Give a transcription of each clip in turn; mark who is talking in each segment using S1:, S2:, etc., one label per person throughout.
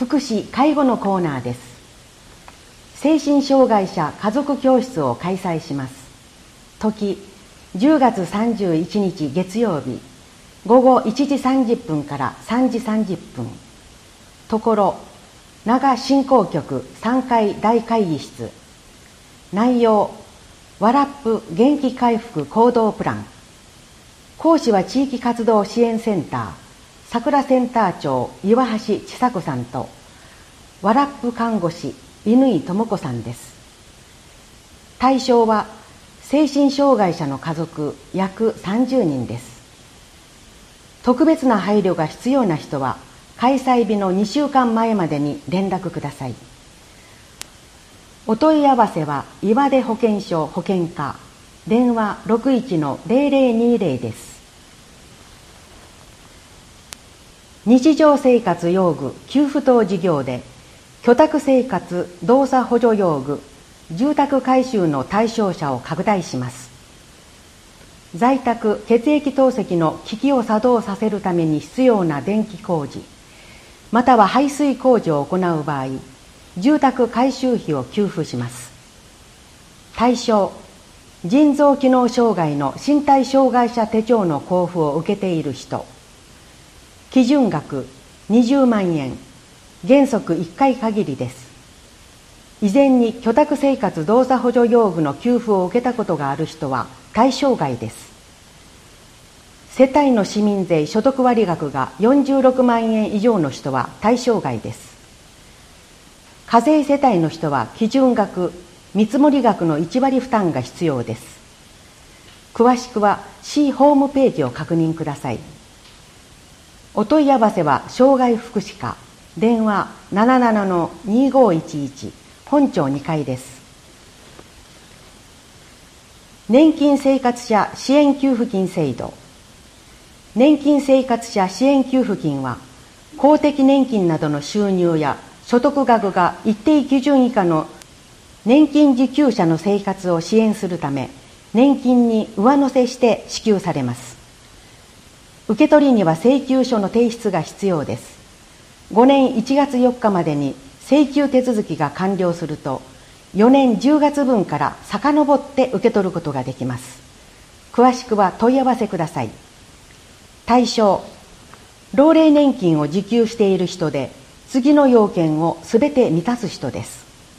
S1: 福祉・介護のコーナーです。精神障害者家族教室を開催します。時10月31日月曜日午後1時30分から3時30分。ところ長振興局3階大会議室。内容ワラップ元気回復行動プラン。講師は地域活動支援センター桜センター長岩橋千佐子さんとワラップ看護師乾智子さんです。対象は精神障害者の家族約30人です。特別な配慮が必要な人は開催日の2週間前までに連絡ください。お問い合わせは岩出保健所保健課電話 61-0020 です。日常生活用具給付等事業で居宅生活動作補助用具住宅改修の対象者を拡大します。在宅血液透析の機器を作動させるために必要な電気工事または排水工事を行う場合、住宅改修費を給付します。対象腎臓機能障害の身体障害者手帳の交付を受けている人。基準額20万円、原則1回限りです。以前に居宅生活動作補助用具の給付を受けたことがある人は対象外です。世帯の市民税所得割額が46万円以上の人は対象外です。課税世帯の人は基準額、見積額の1割負担が必要です。詳しくは市ホームページを確認ください。お問い合わせは障害福祉課電話 77-2511 本庁2階です。年金生活者支援給付金制度。年金生活者支援給付金は公的年金などの収入や所得額が一定基準以下の年金受給者の生活を支援するため年金に上乗せして支給されます。受け取りには請求書の提出が必要です。5年1月4日までに請求手続きが完了すると4年10月分から遡って受け取ることができます。詳しくは問い合わせください。対象老齢年金を受給している人で次の要件をすべて満たす人です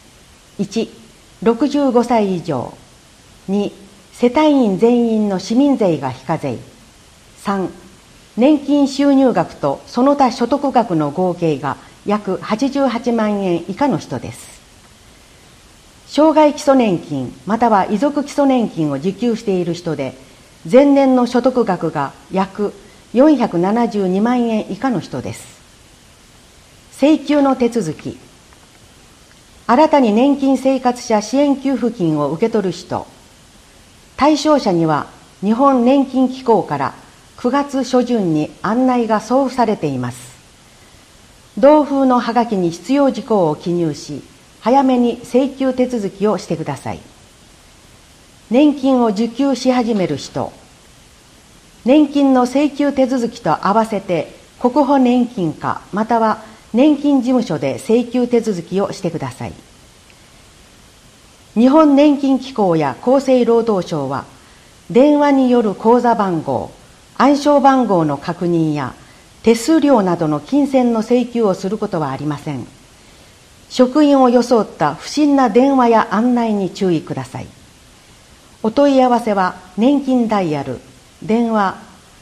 S1: 。1、65歳以上。2、世帯員全員の市民税が非課税。3、年金収入額とその他所得額の合計が約88万円以下の人です。障害基礎年金または遺族基礎年金を受給している人で前年の所得額が約472万円以下の人です。請求の手続き。新たに年金生活者支援給付金を受け取る人。対象者には日本年金機構から9月初旬に案内が送付されています。同封のはがきに必要事項を記入し、早めに請求手続きをしてください。年金を受給し始める人。年金の請求手続きと合わせて国保年金課または年金事務所で請求手続きをしてください。日本年金機構や厚生労働省は電話による口座番号、暗証番号の確認や手数料などの金銭の請求をすることはありません。職員を装った不審な電話や案内に注意ください。お問い合わせは年金ダイヤル電話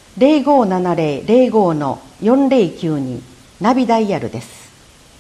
S1: 0570-05-4092 ナビダイヤルです。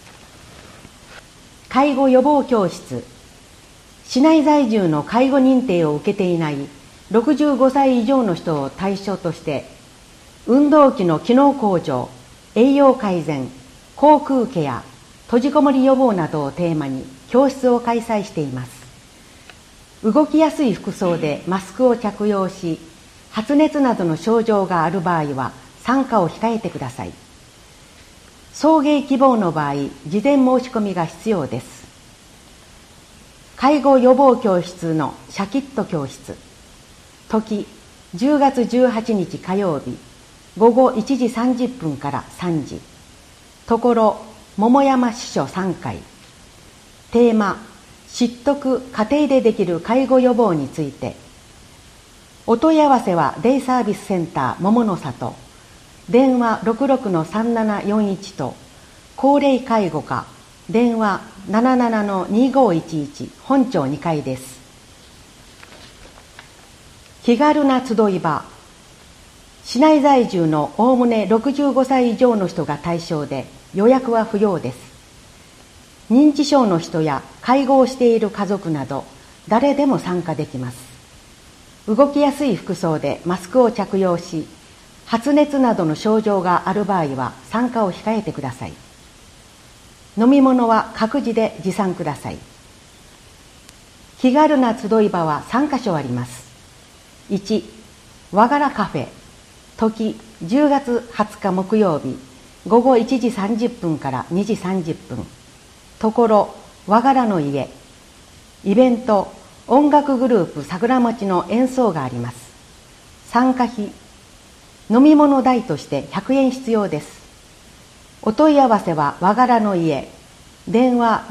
S1: 介護予防教室。市内在住の介護認定を受けていない65歳以上の人を対象として運動器の機能向上、栄養改善、口腔ケア、閉じこもり予防などをテーマに教室を開催しています。動きやすい服装でマスクを着用し、発熱などの症状がある場合は参加を控えてください。送迎希望の場合、事前申し込みが必要です。介護予防教室のシャキッと教室。時10月18日火曜日午後1時30分から3時。ところ桃山支所3回。テーマ、知得家庭でできる介護予防について。お問い合わせはデイサービスセンター桃の里、電話 66-3741 と高齢介護課電話 77-2511 本町2階です。気軽な集い場。市内在住のおおむね65歳以上の人が対象で予約は不要です。認知症の人や介護をしている家族など誰でも参加できます。動きやすい服装でマスクを着用し、発熱などの症状がある場合は参加を控えてください。飲み物は各自で持参ください。気軽な集い場は3カ所あります。1、和柄カフェ、時10月20日木曜日、午後1時30分から2時30分、ところ和柄の家、イベント、音楽グループ桜餅の演奏があります。参加費、飲み物代として100円必要です。お問い合わせは和柄の家、電話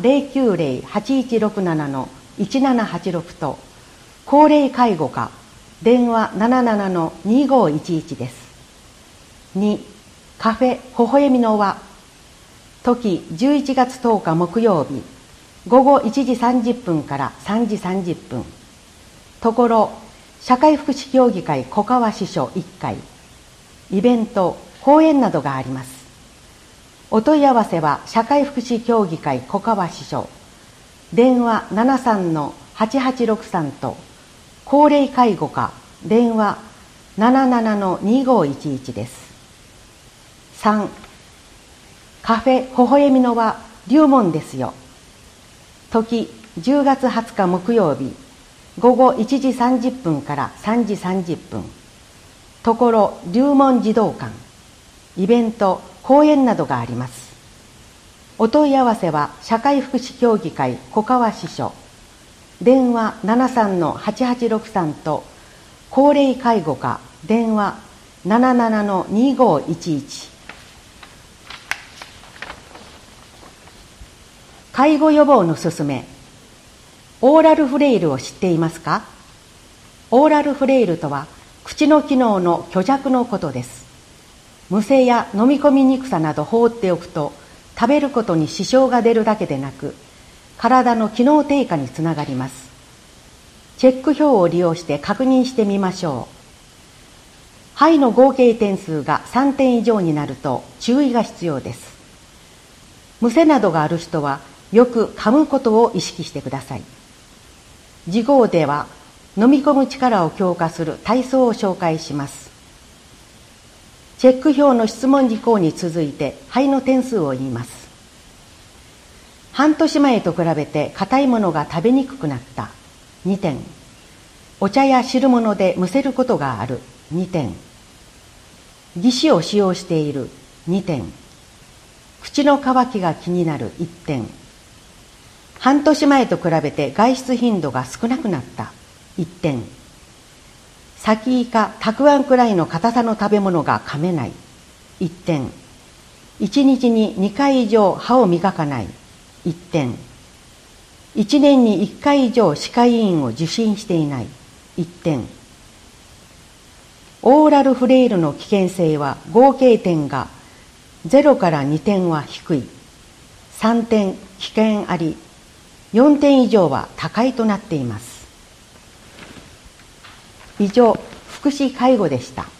S1: 090-8167-1786 と高齢介護課電話 77-2511 です。2、カフェ微笑みの輪、時11月10日木曜日、午後1時30分から3時30分、ところ社会福祉協議会小川支所1階、イベント、講演などがあります。お問い合わせは社会福祉協議会小川支所、電話 73-8863 と高齢介護課電話 77-2511 です。3、カフェ微笑みの輪龍門ですよ。時10月20日木曜日、午後1時30分から3時30分、ところ龍門児童館、イベント、講演などがあります。お問い合わせは社会福祉協議会小川支所、電話 73-8863 と高齢介護課電話 77-2511。介護予防のすすめ。オーラルフレイルを知っていますか？オーラルフレイルとは口の機能の虚弱のことです。むせや飲み込みにくさなど放っておくと、食べることに支障が出るだけでなく、体の機能低下につながります。チェック表を利用して確認してみましょう。肺の合計点数が3点以上になると注意が必要です。むせなどがある人はよく噛むことを意識してください。次号では飲み込む力を強化する体操を紹介します。チェック表の質問事項に続いて肺の点数を言います。半年前と比べて硬いものが食べにくくなった2点、お茶や汁物でむせることがある2点、義歯を使用している2点、口の渇きが気になる1点、半年前と比べて外出頻度が少なくなった1点、先イカ、たくあんくらいの硬さの食べ物が噛めない1点、1日に2回以上歯を磨かない1点、1年に1回以上歯科医院を受診していない1点。オーラルフレイルの危険性は合計点が0から2点は低い、3点危険あり、4点以上は高いとなっています。以上、福祉介護でした。